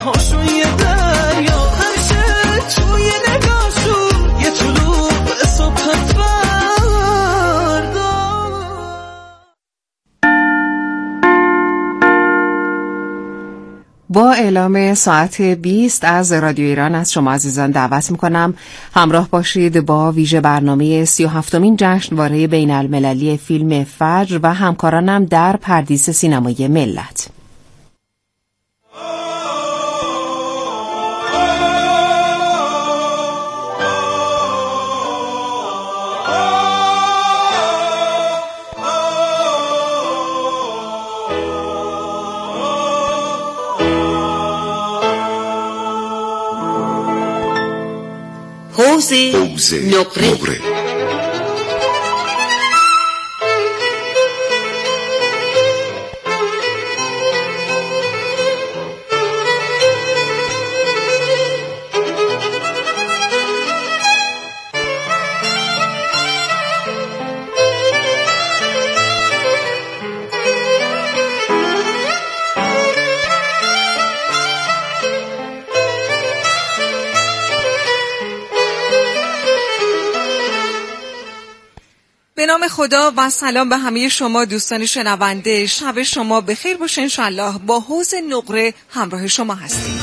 هاشون یه دریا، هرچه توی نگاهشون یه طلوع به صبح فردا. با اعلام ساعت 20 از رادیو ایران از شما عزیزان دعوت میکنم همراه باشید با ویژه برنامه 37مین جشنواره بین المللی فیلم فجر و همکارانم در پردیس سینمای ملت. حوض نقره. به نام خدا و سلام به همه شما دوستان شنونده. شب شما بخیر باشه انشالله. با حوض نقره همراه شما هستیم.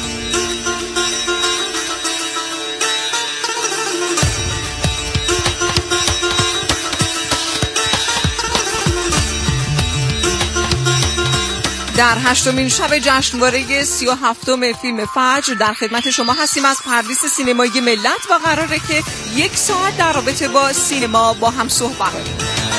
در 8مین شب جشنواره 37م فیلم فجر در خدمت شما هستیم از پردیس سینمای ملت و قراره که 1 ساعت در رابطه با سینما با هم صحبت کنیم.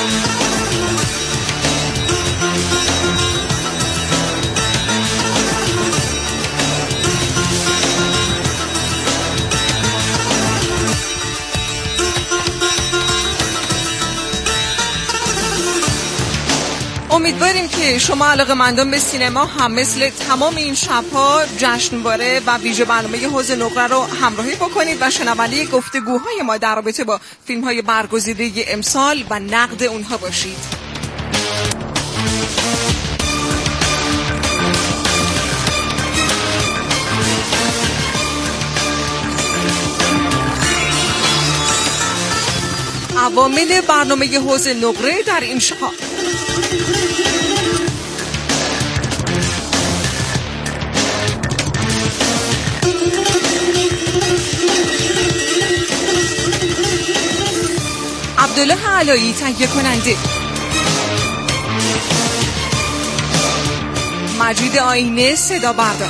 امیدواریم که شما علاقه‌مندان به سینما هم مثل تمام این شب‌ها جشنواره و ویژه برنامه حوض نقره رو همراهی بکنید و شنونده گفتگوهای ما در رابطه با فیلم‌های برگزیده امسال و نقد اونها باشید. عوامل برنامه حوض نقره در این شب: عبدالله علایی تهیه کننده، مجید آینه صدا بردار،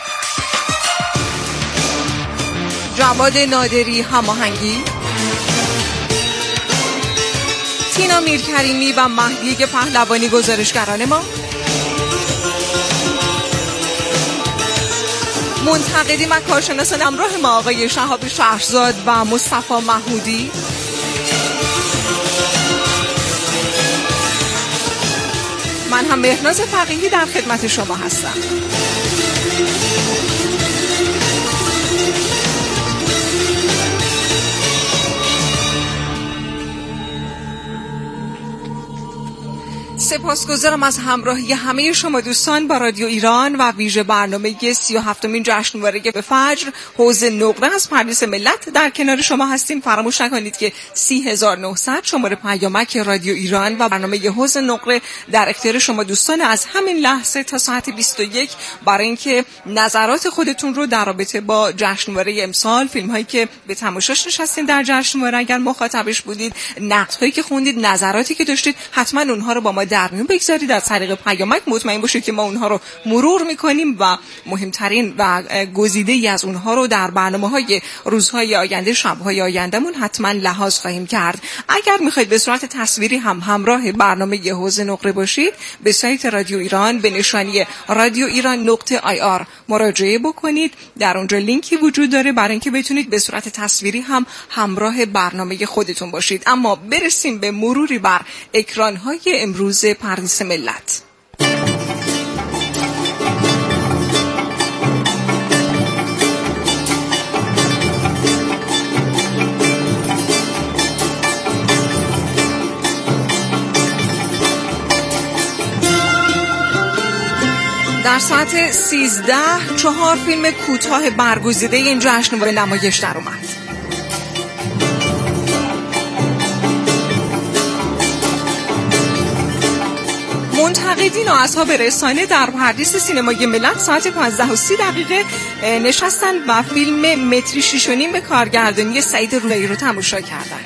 جواد نادری هماهنگی، تینا میرکریمی و مهدی پهلوانی گزارشگران ما، منتقدی و کارشناسان همراه ما آقای شهاب شهرزاد و مصطفی محمودی، من هم مهناز فقیهی در خدمت شما هستم. سپاسگزارم از همراهی همه شما دوستان با رادیو ایران و ویژه برنامه 37مین جشنواره به فجر حوض نقره از پردیس ملت در کنار شما هستیم. فراموش نکنید که 30900 شماره پیامک رادیو ایران و برنامه حوض نقره در اختیار شما دوستان از همین لحظه تا ساعت 21 برای اینکه نظرات خودتون رو در رابطه با جشنواره امسال، فیلم‌هایی که به تماشاش نشستین در جشنواره اگر مخاطبش بودید، نقدهایی که خوندید، نظراتی که داشتید، حتما اونها رو با ما در میون بگذارید از طریق پیامک. مطمئن باشید که ما اونها رو مرور میکنیم و مهمترین و گزیده‌ای از اونها رو در برنامه‌های روزهای آینده، شب‌های آیندهمون حتما لحاظ خواهیم کرد. اگر میخواید به صورت تصویری هم همراه برنامه حوض نقره باشید، به سایت رادیو ایران به نشانی radioiran.ir مراجعه بکنید. در اونجا لینکی وجود داره برای اینکه بتونید به صورت تصویری هم همراه برنامه خودتون باشید. اما برسیم به مروری بر اکران‌های امروز پردیس ملت. در ساعت 13 4 فیلم کوتاه برگزیده این جشنواره نمایش در اومد. منتقدین و اصحاب رسانه در پردیس سینمای ملت ساعت 15:30 نشستن و فیلم متری 6.5 به کارگردانی سعید رویایی رو تماشا کردند.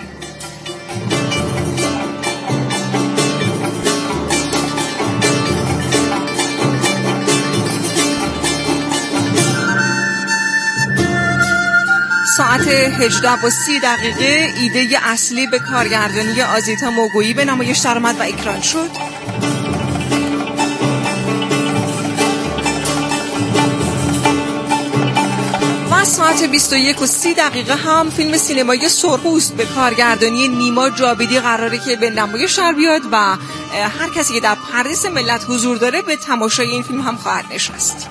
ساعت 18:30 ایده اصلی به کارگردانی آزیتا موگویی به نمایش درآمد و اکران شد. و ساعت 21:30 هم فیلم سینمایی سرخپوست به کارگردانی نیما جاویدی قراره که به نمایش در بیاد و هر کسی که در پردیس ملت حضور داره به تماشای این فیلم هم خواهد نشست.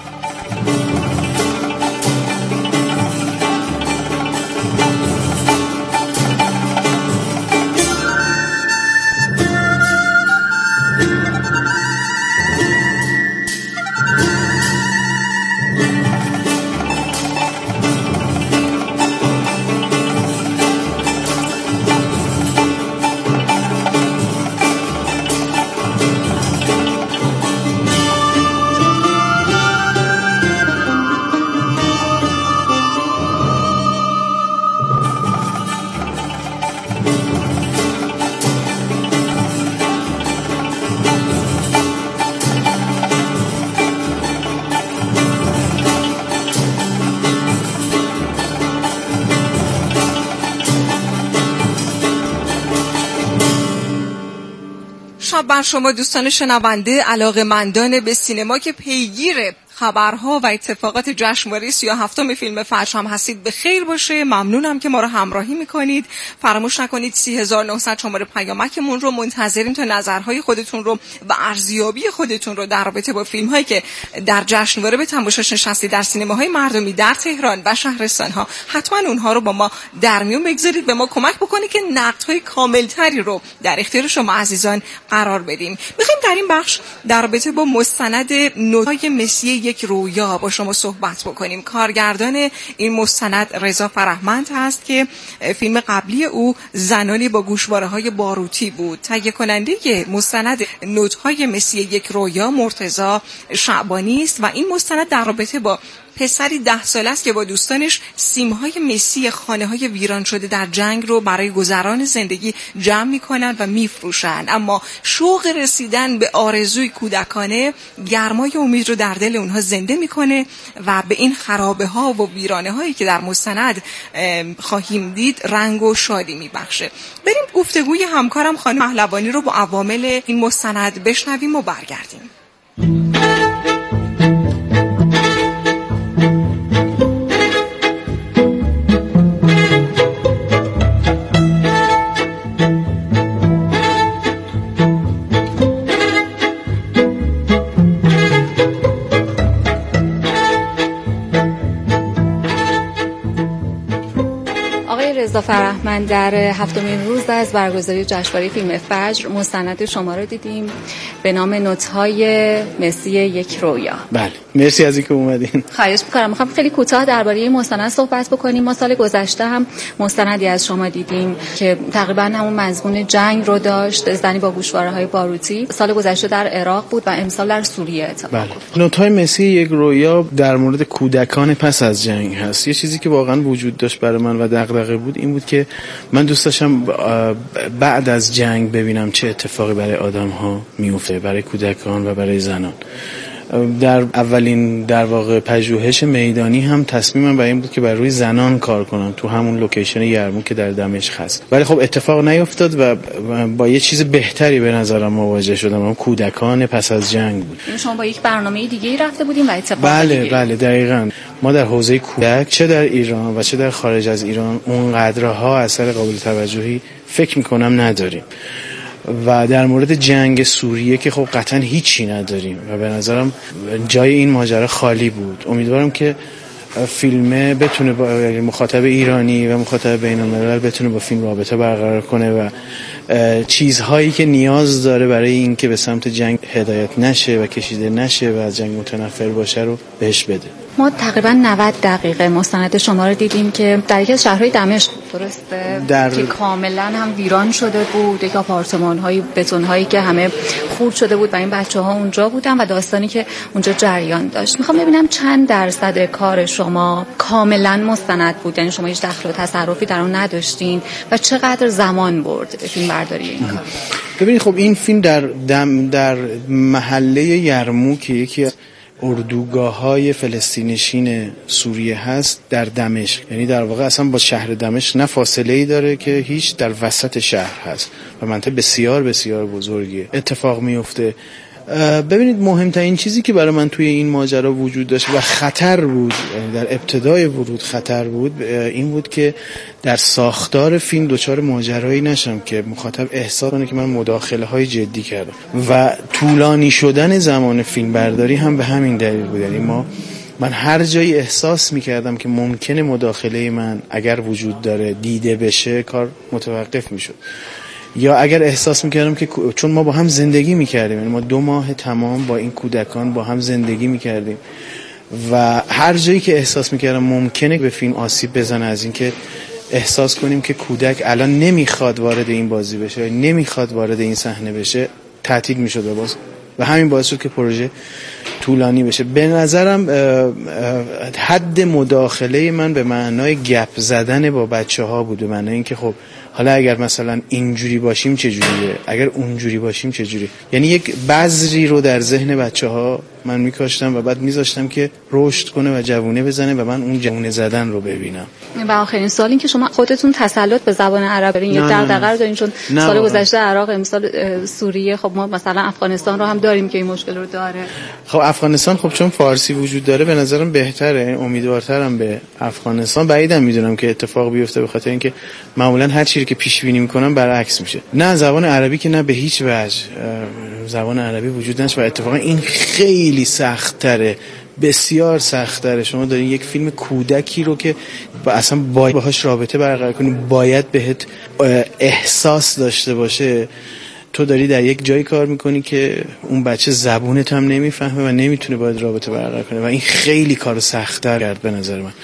شب بر شما دوستان شنونده، علاقه‌مندان به سینما که پیگیر خبرها و اتفاقات جشنواره 37م فیلم فجر هم هستید به خیر باشه. ممنونم که ما رو همراهی میکنید. فراموش نکنید 30900 شماره پیامکمون رو منتظریم تا نظرهای خودتون رو و ارزیابی خودتون رو در رابطه با فیلم هایی که در جشنواره به تماشاش نشستید در سینماهای مردمی در تهران و شهرستان ها، حتما اونها رو با ما در میون بگذارید، به ما کمک بکنید که نقدهای کامل تری رو در اختیار شما عزیزان قرار بدیم. میخوایم در این بخش در رابطه با مستند نوت‌های مسی یک رویا با شما صحبت بکنیم. کارگردان این مستند رضا فرهمند هست که فیلم قبلی او زنانی با گوشواره‌های باروتی بود. تهیه کننده مستند نوت‌های مسی یک رویا مرتضی شعبانی است و این مستند در رابطه با پسری 10 ساله است که با دوستانش سیم‌های مسی خانه‌های ویران شده در جنگ رو برای گذران زندگی جمع می‌کنند و می‌فروشند، اما شوق رسیدن به آرزوی کودکانه گرمای امید رو در دل اونها زنده می‌کنه و به این خرابه‌ها و ویرانه‌هایی که در مستند خواهیم دید رنگ و شادی می‌بخشه. بریم گفتگوی همکارم خانم پهلوانی رو با عوامل این مستند بشنویم و برگردیم. رضا فرهمند در 7مین روز از برگزاری جشنواره فیلم فجر مستند شما رو دیدیم به نام نوت‌های مسی یک رویا. بله، مرسی از اینکه اومدین. خواهش می‌کنم. می‌خوام خیلی کوتاه درباره این مستند صحبت بکنیم. ما سال گذشته هم مستندی از شما دیدیم که تقریبا همون مضمون جنگ رو داشت، زنی با گوشواره‌های باروتی. سال گذشته در عراق بود و امسال در سوریه اتفاق افتاد. نوت‌های مسی یک رویا در مورد کودکان پس از جنگ هست. یه چیزی که واقعا وجود داشت برای من و دغدغه بود این بود که من دوست داشتم بعد از جنگ ببینم چه اتفاقی برای آدم‌ها میفته، برای کودکان و برای زنان. در اولین در واقع پژوهش میدانی هم تصمیمم بر این بود که بر روی زنان کار کنم تو همون لوکیشن یرموک که در دمشق هست، ولی خب اتفاق نیفتاد و با یه چیز بهتری به نظرم مواجه شدم، اون کودکان پس از جنگ بود. شما با یک برنامه دیگه‌ای رفته بودیم و اتفاق بله دقیقاً. ما در حوزه کودک چه در ایران و چه در خارج از ایران اونقدرها اثر قابل توجهی فکر می‌کنم نداریم و در مورد جنگ سوریه که خب قطعا هیچی نداریم و به نظرم جای این ماجرا خالی بود. امیدوارم که فیلمه بتونه با مخاطب ایرانی و مخاطب بین‌الملل بتونه با فیلم رابطه برقرار کنه و چیزهایی که نیاز داره برای این که به سمت جنگ هدایت نشه و کشیده نشه و از جنگ متنفر باشه رو بهش بده. ما تقریبا 90 دقیقه مستند شما رو دیدیم که در یکی از شهرهای دمشق درسته که کاملا هم ویران شده بود، یک آپارتمان‌های بتون‌هایی که همه خورد شده بود و این بچه‌ها اونجا بودن و داستانی که اونجا جریان داشت. میخوام ببینم چند درصد کار شما کاملا مستند بود، یعنی شما هیچ دخل و تصرفی در اون نداشتین و چقدر زمان برد فیلم برداری این کار؟ ببینید خب این فیلم در محله یرموک که یکی اردوگاه‌های فلسطینی‌نشین سوریه هست در دمشق، یعنی در واقع اصلا با شهر دمشق نه فاصله‌ای داره که هیچ، در وسط شهر هست و منطقه بسیار بسیار بزرگیه. اتفاق میفته. ببینید مهمترین چیزی که برای من توی این ماجرا وجود داشت و خطر بود، یعنی در ابتدای ورود خطر بود، این بود که در ساختار فیلم دچار ماجرایی نشم که مخاطب احساس کنه که من مداخله‌های جدی کردم و طولانی شدن زمان فیلم برداری هم به همین دلیل بود. یعنی من هر جایی احساس می‌کردم که ممکنه مداخله من اگر وجود داره دیده بشه کار متوقف می‌شد، یا اگر احساس میکردم که چون ما با هم زندگی میکردیم، یعنی ما 2 ماه تمام با این کودکان با هم زندگی میکردیم و هر جایی که احساس میکردم ممکنه به فیلم آسیب بزنه، از این که احساس کنیم که کودک الان نمیخواد وارد این بازی بشه، نمیخواد وارد این صحنه بشه، تعطیل میشد و همین باعث شد که پروژه طولانی بشه. به نظرم حد مداخله من به معنای گپ زدن با بچه‌ها بود، به معنای اینکه خب حالا اگر مثلا اینجوری باشیم چه جوریه، اگر اونجوری باشیم چه جوری، یعنی یک بذری رو در ذهن بچه‌ها من میکاشتم و بعد میذاشتم که رشد کنه و جوونه بزنه و من اون جوونه زدن رو ببینم. و آخرین سوال این که شما خودتون تسلط به زبان عربی دارین یا دغدغه رو دارین؟ چون سال گذشته عراق، امسال سوریه، خب ما مثلا افغانستان رو هم داریم که این مشکل رو داره. خب افغانستان خب چون فارسی وجود داره به نظرم بهتره، امیدوارترم به افغانستان. بعیدم میدونم که اتفاق بیفته، به خاطر اینکه معمولا هر چیزی که پیش بینی میکنم برعکس میشه. نه زبان عربی که نه، به هیچ وجه زبان عربی وجود نداشت و اتفاقا این خیلی سخت‌تره، بسیار سخت‌تره. شما دارین یک فیلم کودکی رو که اصلا باید باهاش رابطه برقرار کنی، باید بهت احساس داشته باشه، تو داری در یک جایی کار میکنی که اون بچه زبونت هم نمیفهمه و نمیتونه باید رابطه برقرار کنه و این خیلی کارو سخت‌تر کرد به نظر من.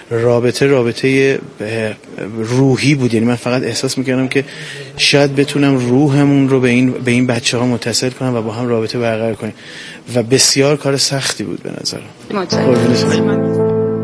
رابطه روحی بود، یعنی من فقط احساس میکردم که شاید بتونم روحمون رو به این بچه‌ها متصل کنم و با هم رابطه برقرار کنیم و بسیار کار سختی بود به نظرم.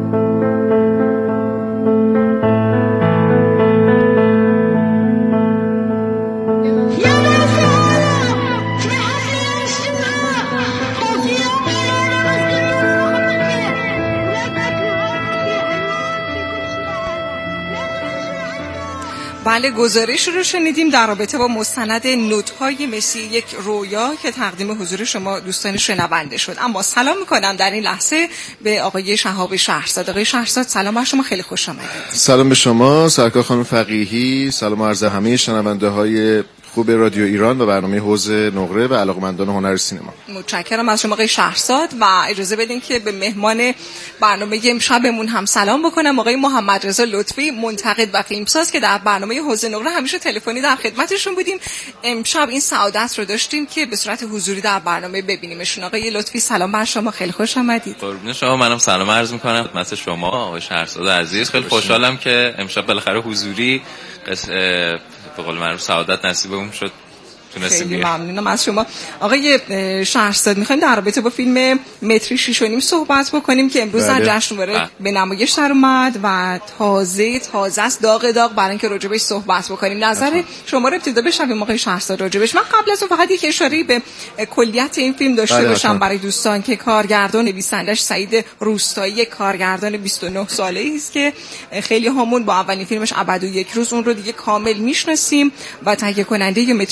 بله، گزارش رو شنیدیم در رابطه با مستند نوت‌های مسی یک رویا که تقدیم حضور شما دوستان شنونده شد. اما سلام میکنم در این لحظه به آقای شهاب شهرزاد. آقای شهرزاد سلام بر شما، خیلی خوش آمدید. سلام به شما سرکار خانم فقیهی، سلام عرض همه شنونده های خوب رادیو ایران و برنامه حوض نقره و علاقمندان هنر سینما. متشکرم از شما آقای شهرزاد و اجازه بدین که به مهمان برنامه امشبمون هم سلام بکنم، آقای محمد رضا لطفی، منتقد و فیلمساز که در برنامه حوض نقره همیشه تلفنی در خدمتشون بودیم. امشب این سعادت رو داشتیم که به صورت حضوری در برنامه ببینیمشون. آقای لطفی سلام بر شما، خیلی خوش آمدید. قربون شما، منم سلام عرض می‌کنم خدمت شما آقای شهرزاد عزیز. خیلی خوشحالم که امشب بالاخره حضوری به قول معروف سعادت نصیبمون شد. خیلی ممنونم از شما آقای شهرزاد. میخوایم در رابطه با فیلم متری 6.5 صحبت بکنیم که امروز در جشنواره به نمایش در اومد و تازه است، داغ برای اینکه راجبش صحبت بکنیم. نظر شما رو ابتدا بشنویم آقای شهرزاد راجبش. من قبل از اون فقط یک اشاره به کلیت این فیلم داشته باشم برای دوستان که کارگردان نویسندش سعید روستایی، کارگردان 29 ساله‌ای است که خیلی همون با اولین فیلمش ابد و یک روز اون رو دیگه کامل میشناسیم و تهیه کننده متری 6.5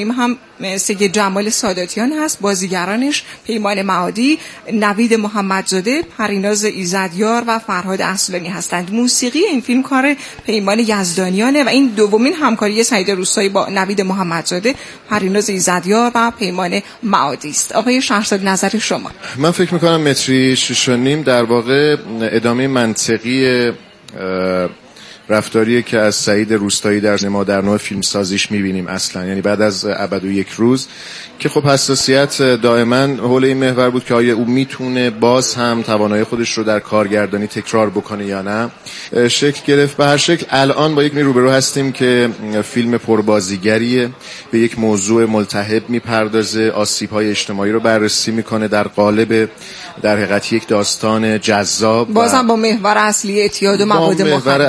فیلم هم سید جمال ساداتیان هست، بازیگرانش پیمان معادی، نوید محمدزاده، پریناز ایزدیار و فرهاد اصلانی هستند. موسیقی این فیلم کار پیمان یزدانیانه و این دومین همکاری سعید روستایی با نوید محمدزاده، پریناز ایزدیار و پیمان معادی است. آقای شهرزاد نظر شما؟ من فکر میکنم متری 6.5 در واقع ادامه منطقی رفتاریه که از سعید روستایی در در نوع فیلمسازیش میبینیم اصلا، یعنی بعد از ابد و یک روز که خب حساسیت دائما حول این محور بود که آیا او میتونه باز هم توانایی خودش رو در کارگردانی تکرار بکنه یا نه. شکل گرفت. به هر شکل الان با یک روبرو هستیم که فیلم پربازیگریه، به یک موضوع ملتهب میپردازه، آسیب‌های اجتماعی رو بررسی میکنه در قالب در حقیقت یک داستان جذاب، بازم با محور اصلی اعتیاد و مواد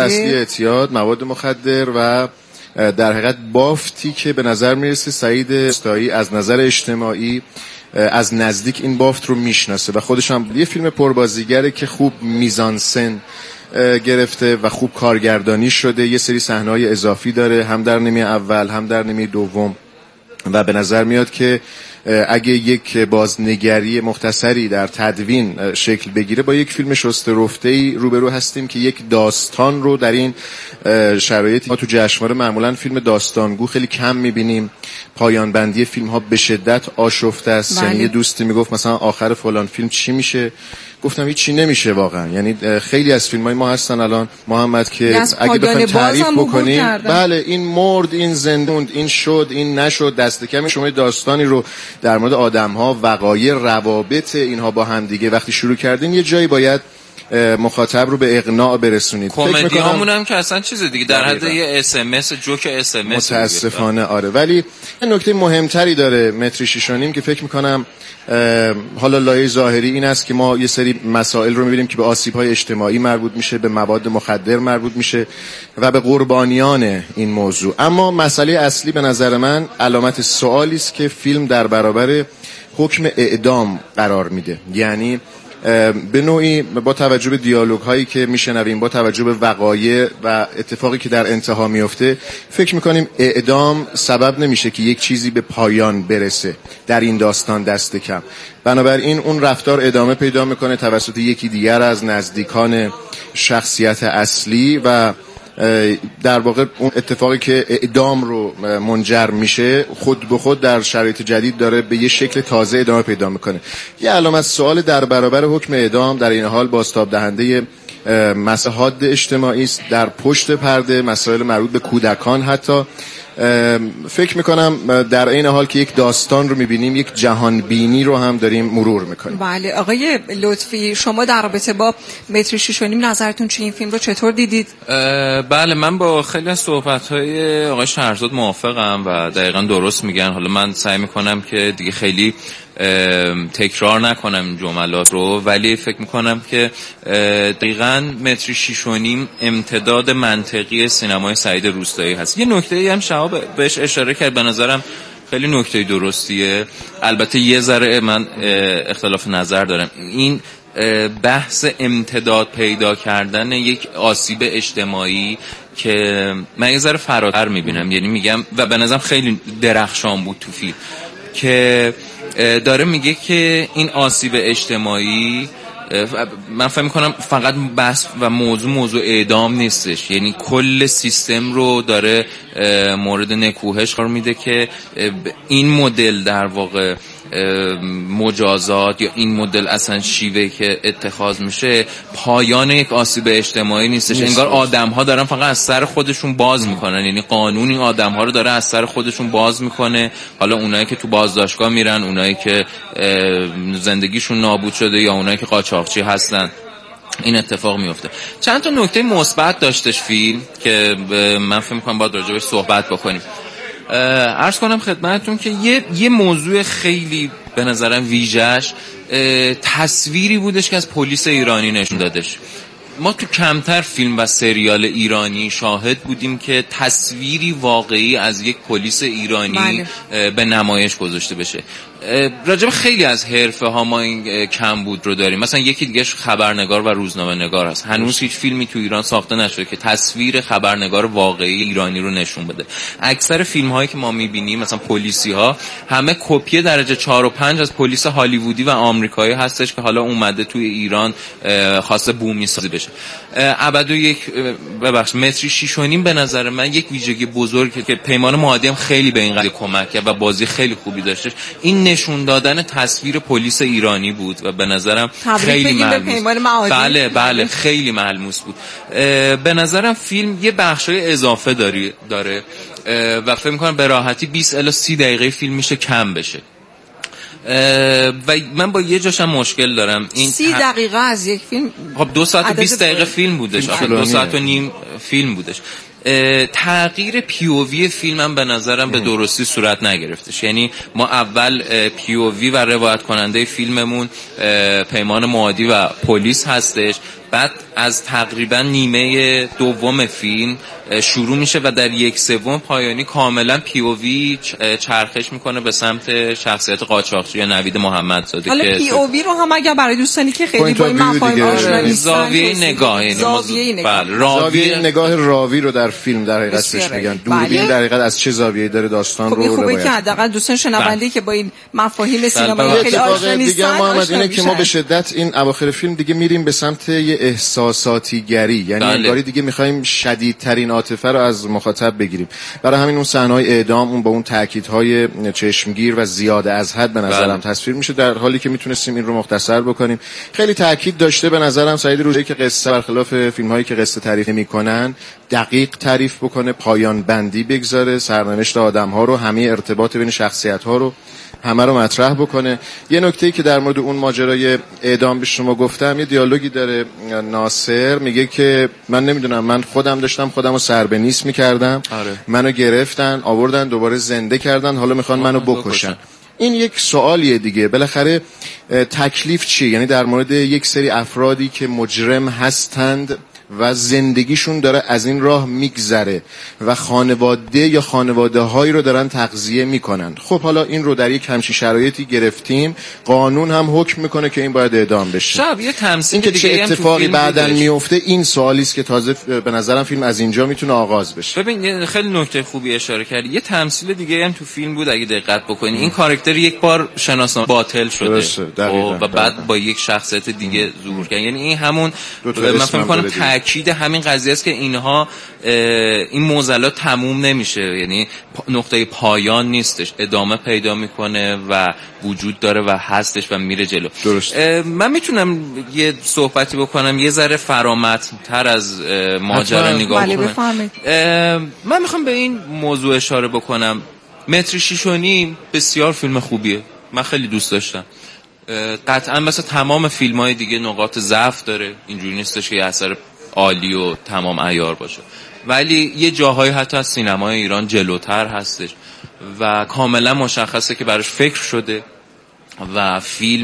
مخدر و در حقیقت بافتی که به نظر میرسه سعید روستایی از نظر اجتماعی از نزدیک این بافت رو میشناسه و خودش هم یه فیلم پربازیگره که خوب میزانسن گرفته و خوب کارگردانی شده. یه سری صحنه‌های اضافی داره هم در نیمه اول هم در نیمه دوم و به نظر میاد که اگه یک بازنگری مختصری در تدوین شکل بگیره با یک فیلم شسته رفته‌ای روبرو هستیم که یک داستان رو در این شرایطی ما تو جشنواره معمولا فیلم داستانگو خیلی کم می‌بینیم. پایان بندی فیلم‌ها به شدت آشفته است. یعنی یه دوستی میگفت مثلا آخر فلان فیلم چی میشه، گفتم هیچ چی نمیشه واقعا. یعنی خیلی از فیلم‌های ما هستن الان محمد که اگه بخوایم تعریف بکنیم بله این مرد، این زندوند، این شد، این نشد، دست کم شما داستانی رو در مورد آدم‌ها، وقایع، روابط اینها با هم دیگه وقتی شروع کردین یه جایی باید مخاطب رو به اقناع برسونید. کمدی هامون هم که اصلا چیز دیگه در حد یه اس ام اس جوک اس ام اس متاسفانه آره. ولی نکته مهمتری داره متری 6.5 که فکر میکنم حالا لایه ظاهری این است که ما یه سری مسائل رو میبینیم که به آسیب‌های اجتماعی مربوط میشه، به مواد مخدر مربوط میشه و به قربانیان این موضوع. اما مسئله اصلی به نظر من علامت سوالی است که فیلم در برابر حکم اعدام قرار میده. یعنی به نوعی با توجه به دیالوگ هایی که میشنویم، با توجه به وقایع و اتفاقی که در انتها میفته، فکر میکنیم اعدام سبب نمیشه که یک چیزی به پایان برسه در این داستان دست کم. بنابراین اون رفتار ادامه پیدا میکنه توسط یکی دیگر از نزدیکان شخصیت اصلی و در واقع اون اتفاقی که اعدام رو منجر میشه خود به خود در شرایط جدید داره به یه شکل تازه ادامه پیدا میکنه. یه علامت سوال در برابر حکم اعدام در این حال بازتاب دهنده مسائل اجتماعی است، در پشت پرده مسائل مربوط به کودکان. حتی فکر میکنم در این حال که یک داستان رو میبینیم یک جهان بینی رو هم داریم مرور میکنیم. بله آقای لطفی، شما در رابطه با متری 6.5 نظرتون چی این فیلم رو چطور دیدید؟ بله من با خیلی از صحبت‌های آقای شهرزاد موافقم و دقیقاً درست میگن. حالا من سعی میکنم که دیگه خیلی تکرار نکنم این جملات رو، ولی فکر میکنم که دقیقاً متری 6.5 امتداد منطقی سینمای سعید روستایی هست. یه نکته‌ای هم شهاب بهش اشاره کرد، به نظرم خیلی نکته درستیه. البته یه ذره من اختلاف نظر دارم. این بحث امتداد پیدا کردن یک آسیب اجتماعی که من یه ذره فراتر میبینم، یعنی میگم و به نظرم خیلی درخشان بود تو فیلم که داره میگه که این آسیب اجتماعی من فهم میکنم فقط بحث و موضوع اعدام نیستش، یعنی کل سیستم رو داره مورد نکوهش قرار میده که این مدل در واقع مجازات یا این مدل اصلا شیوه که اتخاذ میشه پایان یک آسیب اجتماعی نیستش. انگار آدم‌ها دارن فقط از سر خودشون باز میکنن، یعنی قانون این آدم‌ها رو داره از سر خودشون باز میکنه. حالا اونایی که تو بازداشتگاه میرن، اونایی که زندگیشون نابود شده یا اونایی که قاچاقچی هستن، این اتفاق میفته. چند تا نکته مثبت داشتش فیلم که من فکر می‌کنم باید راجع بهش صحبت بکنیم. عرض کنم خدمتتون که یه موضوع خیلی به نظرم ویژه‌اش تصویری بودش که از پلیس ایرانی نشون دادش. ما تو کمتر فیلم و سریال ایرانی شاهد بودیم که تصویری واقعی از یک پلیس ایرانی به نمایش گذاشته بشه. راجب خیلی از حرفه ها ما این کمبود رو داریم. مثلا یکی دیگهش خبرنگار و روزنامه نگار هست. هنوز هیچ فیلمی تو ایران ساخته نشده که تصویر خبرنگار واقعی ایرانی رو نشون بده. اکثر فیلم هایی که ما میبینیم مثلا پلیسی ها همه کپی درجه 4 و 5 از پلیس هالیوودی و آمریکایی هستش که حالا اومده توی ایران خواسته بومی سازی بشه. ابدو یک متری 6.5 به نظر من یک ویژگی بزرگه که پیمان معادی هم خیلی به این قضیه کمک کرد و بازی خیلی خوبی داشتش. این نشون دادن تصویر پلیس ایرانی بود و به نظرم خیلی ملموس. بله خیلی ملموس بود. به نظرم فیلم یه بخشای اضافه داره و فکر می‌کنم به راحتی 20 الی 30 دقیقه فیلم میشه کم بشه. و من با یه جاشم مشکل دارم. این 30 دقیقه از یک فیلم، خب 2 ساعت و 20 دقیقه فیلم بودش، 2 ساعت و نیم فیلم بودش. تغییر پی او وی فیلم هم به نظرم به درستی صورت نگرفتش. یعنی ما اول پی او وی و روایت کننده فیلممون پیمان معادی و پلیس هستش، بعد از تقریبا نیمه دوم فیلم شروع میشه و در 1/3 پایانی کاملا پی او وی چرخش میکنه به سمت شخصیت قاچاقچی یا نوید محمدزاده. حالا پی او وی رو هم اگر برای دوستانی که خیلی با این مفاهیم آشنا نیستن، زاویه نگاه، یعنی زاویه نگاه راوی رو در فیلم در حقیقت بهش میگن. دوربین در حقیقت از چه زاویه‌ای داره داستان رو خوبه که حداقل دوستان شنونده‌ای که با این مفاهیم سینمایی خیلی آشنا نیستن محمد اینه که ما به شدت این اواخر فیلم دیگه میریم به سمت یه احساساتیگری، یعنی انگاری دیگه می‌خوایم شدیدترین عاطفه رو از مخاطب بگیریم. برای همین اون صحنه‌های اعدام اون با اون تاکیدهای چشمگیر و زیاده از حد به نظرم تصویر میشه، در حالی که میتونستیم این رو مختصر بکنیم. خیلی تاکید داشته به نظرم سعید روزی که قصه برخلاف فیلم‌هایی که قصه تعریف نمی‌کنن دقیق تعریف بکنه، پایان بندی بگذاره، سرنوشت آدم‌ها رو، همه ارتباط بین شخصیت‌ها رو همه رو مطرح بکنه. یه نکته‌ای که در مورد اون ماجرای اعدام به شما گفتم، یه دیالوگی داره ناصر میگه که من نمیدونم، من خودم داشتم خودمو سر به نیست می‌کردم، منو گرفتن آوردن دوباره زنده کردن، حالا میخوان منو بکشن. این یک سوالیه دیگه، بالاخره تکلیف چیه؟ یعنی در مورد یک سری افرادی که مجرم هستند و زندگیشون داره از این راه میگذره و خانواده یا خانواده هایی رو دارن تغذیه میکنن. خب حالا این رو در یک همچین شرایطی گرفتیم، قانون هم حکم میکنه که این باید اعدام بشه. یه تمثیل این که چه اتفاقی بعداً میفته، این سوالی است که تازه به نظرم فیلم از اینجا میتونه آغاز بشه. ببین خیلی نکته خوبی اشاره کردی. یه تمثیل دیگه هم تو فیلم بود اگه دقت بکنی، این کاراکتر یک بار شناسنامه باطل شده و بعد با یک شخصیت دیگه ظهور کرد. یعنی این همون من فکر می‌کنم تاکید همین قضیه است که اینها این معضلات تموم نمیشه، یعنی نقطه پایان نیستش، ادامه پیدا میکنه و وجود داره و هستش و میره جلو. من میتونم یه صحبتی بکنم یه ذره فرامتن‌تر از ماجرا نگاه کنم. من میخوام به این موضوع اشاره بکنم. متری 6.5 بسیار فیلم خوبیه، من خیلی دوست داشتم. قطعا مثل تمام فیلم‌های دیگه نقاط ضعف داره، اینجوری نیستش که یه اثر عالی و تمام عیار باشه، ولی یه جاهایی حتی از سینمای ایران جلوتر هستش و کاملا مشخصه که براش فکر شده و فیلم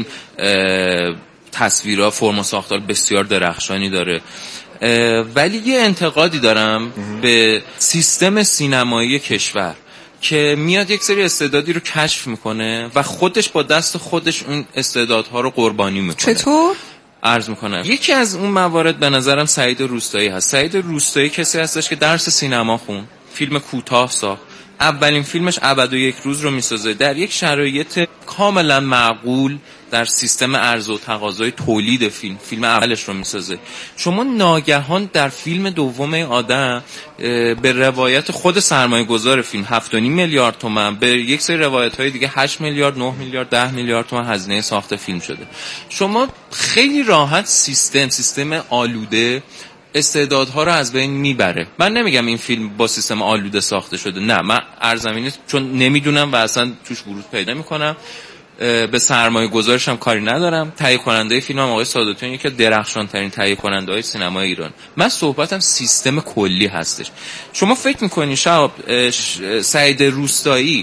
تصویرها، فرم و ساختار بسیار درخشانی داره. ولی یه انتقادی دارم به سیستم سینمایی کشور که میاد یک سری استعدادی رو کشف میکنه و خودش با دست خودش اون استعدادها رو قربانی میکنه. چطور؟ عرض میکنم یکی از اون موارد به نظرم سعید روستایی هست. سعید روستایی کسی هستش که درس سینما خون، فیلم کوتاه ساخت، اولین فیلمش ابد و یک روز رو میسازه در یک شرایط کاملا معقول در سیستم عرضه و تقاضای تولید فیلم اولش رو میسازه. شما ناگهان در فیلم دوم آدم به روایت خود سرمایه گذار فیلم 7.5 میلیارد تومان، به یک سری روایت های دیگه 8 میلیارد 9 میلیارد 10 میلیارد تومان هزینه ساخت فیلم شده. شما خیلی راحت سیستم آلوده استعدادها رو از بین میبره. من نمیگم این فیلم با سیستم آلوده ساخته شده، نه، من ارزمین نیست چون نمیدونم و اصلا توش ورود پیدا میکنم، به سرمایه گذارش هم کاری ندارم. تهیه کننده فیلم هم آقای ساداتیان یکی از درخشان ترین تهیه کننده های سینمای ایران. من صحبتم سیستم کلی هستش. شما فکر میکنی شب سعید روستایی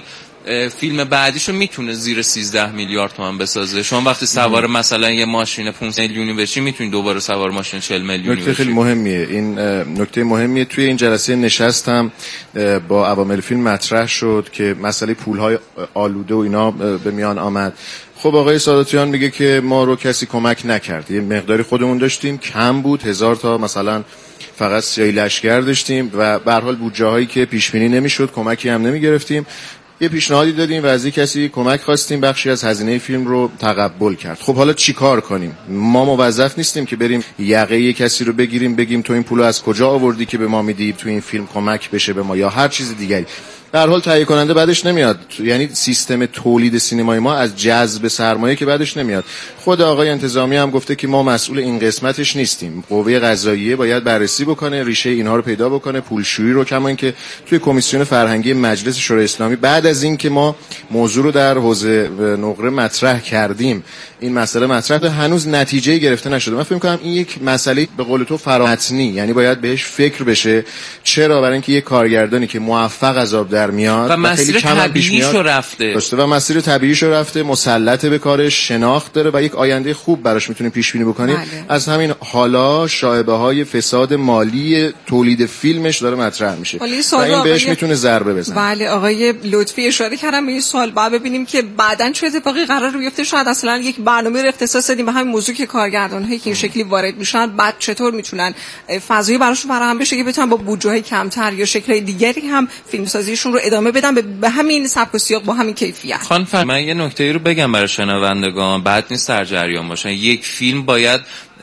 فیلم بعدیشو میتونه زیر 13 میلیارد تومان بسازه. شما وقتی سوار مثلا یه ماشین 500 میلیونی بشی میتونی دوباره سوار ماشین 40 میلیونی بشی. نکته خیلی مهمیه این، نکته مهمیه. توی این جلسه نشستم با عوامل فیلم مطرح شد که مسئله پولهای آلوده و اینا به میان آمد. خب آقای ساداتیان میگه که ما رو کسی کمک نکرد، یه مقداری خودمون داشتیم، کم بود، 1000 تا مثلا فقط سیاهی لشکر داشتیم و به هر حال بودجه هایی که پیش بینی نمیشد، کمکی هم نمیگرفتیم. یه پیشنهادی دادیم و از کسی کمک خواستیم، بخشی از هزینه فیلم رو تقبل کرد. خب حالا چی کار کنیم؟ ما موظف نیستیم که بریم یقه یه کسی رو بگیریم بگیم تو این پولو از کجا آوردی که به ما میدی تو این فیلم کمک بشه به ما، یا هر چیز دیگری. در حال تهیه کننده بعدش نمیاد، یعنی سیستم تولید سینمای ما از جذب سرمایه که بعدش نمیاد. خود آقای انتظامی هم گفته که ما مسئول این قسمتش نیستیم، قوه قضاییه باید بررسی بکنه، ریشه اینها رو پیدا بکنه، پولشویی رو. کما اینکه توی کمیسیون فرهنگی مجلس شورای اسلامی بعد از این که ما موضوع رو در حوزه نقره مطرح کردیم، این مسئله مطرح هنوز نتیجه گرفته نشده. من فکر می‌کنم این یک مسئله به قول تو فراحتنی، یعنی باید بهش فکر بشه. چرا؟ برای اینکه یک کارگردانی که موفق از آب در میاد و مسیر طبیعیشو رفته و مسیر طبیعیشو رفته، مسلط به کارش، شناخت داره و یک آینده خوب براش میتونیم پیش بینی بکنیم. از همین حالا شایبه‌های فساد مالی تولید فیلمش داره مطرح میشه و این بهش میتونه ضربه بزنه. بله آقای لطفی اشاره کردم به این سوال، بعد ببینیم که بعداً چه اتفاقی قرار بیفته. شاید اصلا یک برنامه رو اختصاص بدیم به همین موضوع که کارگردان‌هایی که این شکلی وارد میشن بعد چطور میتونن فضایی براشون فراهم بشه که بتونن با بودجه‌های کمتر یا شکل‌های دیگری هم فیلمسازیشون رو ادامه بدن به همین سبک و سیاق با همین کیفیت. خانم من یه نکته‌ای رو بگم برای شنوندگان، بعد نیست در جریان باشن. یک فیلم باید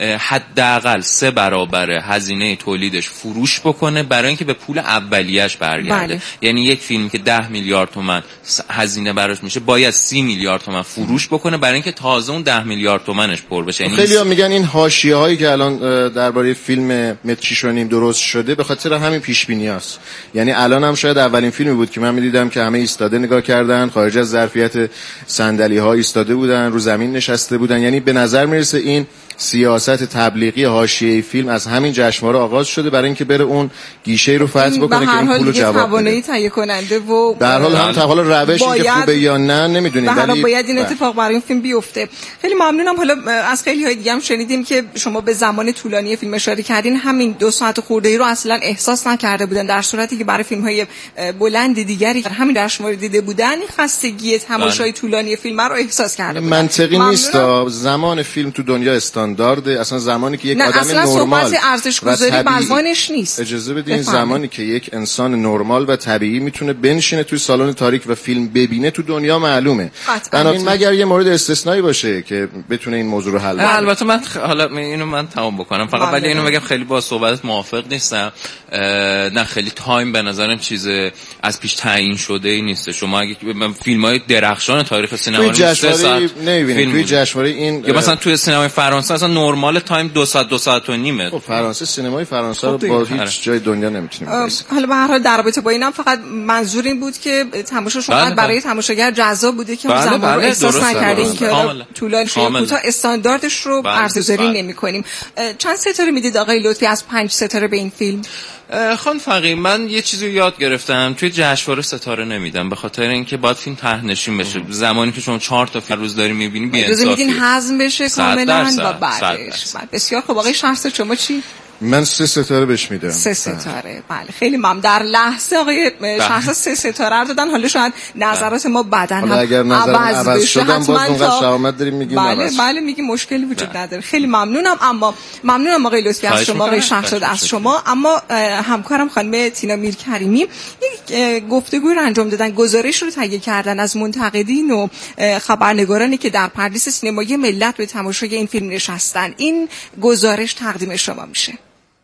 حداقل 3 برابر هزینه تولیدش فروش بکنه برای اینکه به پول اولیه‌اش برگرده. بله. یعنی یک فیلمی که 10 میلیارد تومان هزینه براش میشه باید 30 میلیارد تومان فروش بکنه برای اینکه تازه اون 10 میلیارد تومانش پر بشه. یعنی خیلی‌ها میگن این حاشیه‌هایی که الان درباره فیلم متر 6.5 درست شده به خاطر همین پیش‌بینی‌هاست. یعنی الان هم شاید اولین فیلمی بود که من می‌دیدم که همه ایستاده نگاه کردن، خارج از ظرفیت صندلی‌ها ایستاده بودن، رو زمین نشسته بودن. یعنی به نظر میرسه این سیاست تبلیغی حاشیه‌ای فیلم از همین جشنواره آغاز شده برای اینکه بره اون گیشه رو فتح بکنه که این پولو جواب بده. تهیه کننده و در حال هم تا حالا روشی که خوبه یا نه نمیدونیم، ولی باید این اتفاق برای این فیلم بیفته. خیلی ممنونم. حالا از خیلی های دیگه هم شنیدیم که شما به زمان طولانی فیلم اشاره کردین، همین 2 ساعت خورده‌ای رو اصلا احساس نکرده بودن، در صورتی که برای فیلم‌های بلند دیگری همین جشنواره دیده بودن این خستگی تماشای طولانی فیلم رو احساس کرده بودن. منطقی نیست. زمان فیلم تو دنیا استاندارده، اصلا زمانی که یک آدم اصلا نرمال صحبت ارزش‌گذاری بر زمانش نیست. اجازه بدین زمانی که یک انسان نرمال و طبیعی میتونه بنشینه توی سالن تاریک و فیلم ببینه تو دنیا معلومه. بنابراین مگر یه مورد استثنایی باشه که بتونه این موضوع رو حل کنه. البته من حالا اینو من تمام بکنم فقط، ولی اینو بگم خیلی با صحبتت موافق نیستم. نه خیلی تایم به نظرم چیز از پیش تعیین شده ای نیست. شما اگه فیلم‌های درخشان تاریخ سینما رو 3 ساعت نمی‌بینید توی جشنواره این، یا مثلا توی سینمای فرانسه اصلا نرمال تایم 2 ساعت و نیمه. خب فرانسه سینمای فرانسه رو با هیچ جای دنیا نمیتونیم برسیم. حالا به هر حال در رابطه با اینم فقط منظور این بود که تماشاشون برای تماشاگر جذاب بوده که اون زمان رو احساس نکردین که طولانی یا کوتاه استانداردش رو ارزیابی نمی‌کنیم. چند ستاره میدید آقای لطفی از 5 ستاره به این فیلم؟ خان فقیه من یه چیزی یاد گرفتم، توی جشنواره ستاره نمیدم به خاطر اینکه باید فیلم طرحنشین بشه. زمانی که شما 4 تا فیلم روز داری می‌بینی بی‌انصافی میدین هضم بشه کاملا و بعدش. بسیار خب آقای شهرزاد شما چی؟ من 3 ستاره بهش میدم. 3 ستاره. بله خیلی ممنون. در لحظه آقای شهرزاد 3 ستاره رو دادن. حالا شاید نظرات ما بعداً هم عوض بشه. باز اونقدر شهامت داریم میگیم. بله میگیم مشکلی وجود نداره. خیلی ممنونم. اما ممنونم آقای لطفی از شما، آقای شهرزاد از شما. اما همکارم خانم تینا میرکریمی یک گفتگو رو انجام دادن، گزارش رو تهیه کردن از منتقدین و خبرنگارانی که در پردیس سینمایی ملت به تماشای این فیلم نشستن. این گزارش تقدیم شما میشه.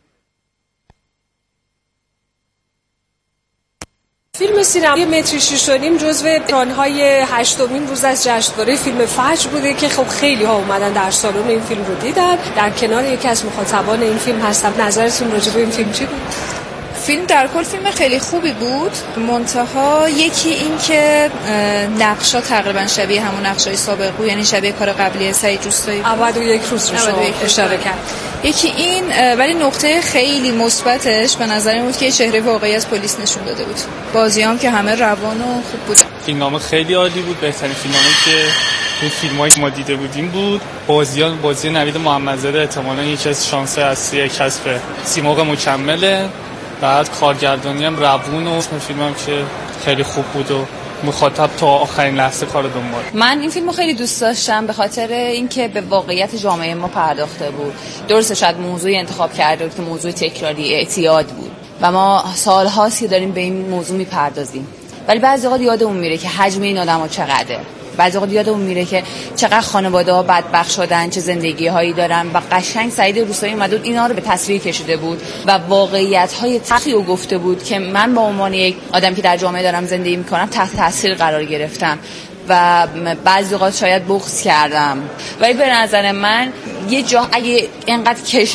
فیلم سینمایی متر 6.5 جزو اکران‌های 8مین روز از جشنواره فیلم فجر بوده که خب خیلی ها اومدن در سالن این فیلم رو دیدن. در کنار یکی از مخاطبان این فیلم هستم. نظرتون راجع به این فیلم چی بود؟ فیلم در کل فیلم خیلی خوبی بود، منتها یکی این که نقشا تقریبا شبیه همون نقشای سابق بود، یعنی شبیه کار قبلی سعید جوستایی 91 روز رو اشاره کرد. یکی این، ولی نقطه خیلی مثبتش به نظر من بود که چهره واقعی از پلیس نشون داده بود. بازیام که همه روان و خوب بودن. فیلمنامه خیلی عالی بود، بهترین فیلمنامه که این فیلمایی که ما دیده بودیم بود. بازی نوید محمدزاده احتمالاً یکی از شانس اصلی کسب سیمرغ مکمله. بعد کارگردانی هم روون و اسم فیلمم که خیلی خوب بود و مخاطب تا آخرین لحظه کار دنبال. من این فیلمو خیلی دوست داشتم به خاطر اینکه به واقعیت جامعه ما پرداخته بود. درسته شاید موضوعی انتخاب کرده بود که موضوع تکراری اعتیاد بود و ما سال‌هاست که داریم به این موضوع میپردازیم، ولی بعضی وقت یادمون میره که حجم این آدم‌ها چقدره. بعضی وقت یادمون میره که چقدر خانواده‌ها بدبخت شدن، چه زندگی‌هایی دارن و قشنگ سعید روستایی اومد و اینا رو به تصویر کشیده بود و واقعیت‌های تلخی رو گفته بود که من به عنوان یک آدم که در جامعه دارم زندگی می‌کنم تحت تاثیر قرار گرفتم و بعضی وقت شاید بغض کردم. ولی به نظر من یه جا اگه اینقدر